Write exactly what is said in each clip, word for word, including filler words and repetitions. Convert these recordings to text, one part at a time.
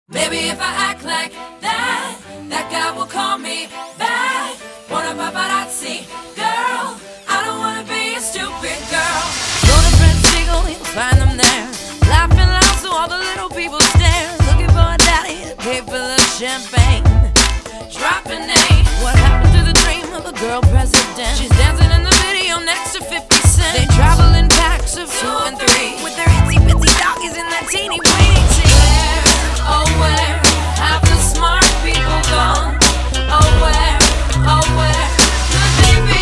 Maybe if I act like that, that guy will call me back. Wanna paparazzi, girl, I don't wanna be a stupid girl. Go to Prince Eagle, you'll find them there, laughing loud so all the little people stare, looking for a daddy to pay for the champagne. Drop a name. What happened to the dream of a girl president? She's dancing in the video next to fifty cent. They travel in packs of two and three, with their itsy bitsy doggies in that teeny weeny tea. Where, oh where have the smart people gone? Oh where, oh where could they be?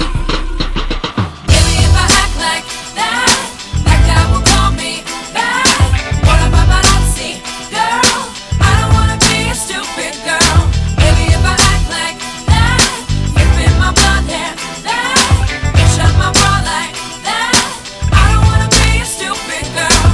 Maybe if I act like that, that guy will call me back. What a paparazzi, girl, I don't wanna be a stupid girl. Maybe if I act like that, flipping my blonde hair, that, and shut my bra like that, I don't wanna be a stupid girl.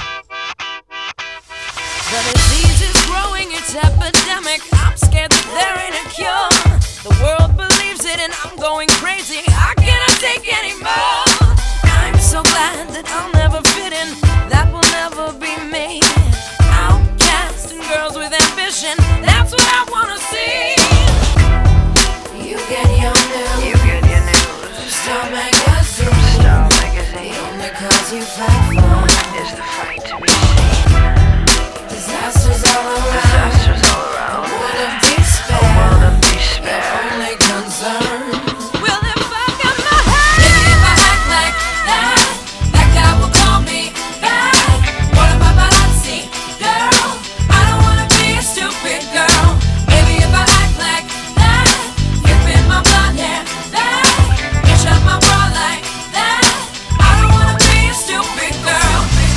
The disease is growing, it's epidemic. I'm scared that there ain't a cure. The world believes it and I'm going crazy. I cannot take anymore. I'm so glad that I'll never fit in. That will never be me. Outcast and girls with ambition, that's what I wanna see. You get your news, You get your news from Star Magazine. from Star The Magazine. only cause you fight for Is the fight to be seen? disasters all around. Disasters all around. World of A despair. world of Your despair. only concern. Well, if I got my head, maybe if I act like that, that guy will call me back. What a paparazzi, girl, I don't wanna be a stupid girl. Maybe if I act like that, flipping my blonde hair, that, and shut my bra like that, I don't wanna be a stupid girl.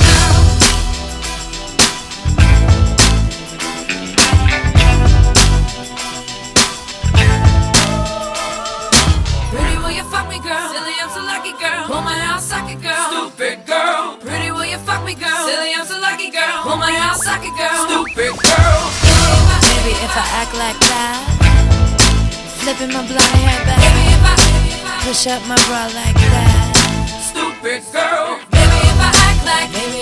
Pretty, will you fuck me, girl? Silly, I'm so lucky, girl. Pull my house, suck it, girl. Stupid girl. Pretty, will you fuck me, girl? Silly, I'm so lucky, girl. Pull my house, suck it, girl. Stupid girl. Maybe if I act like that, flipping my blonde hair back. Maybe if I push up my bra like that. Stupid girl. Maybe if I act like, maybe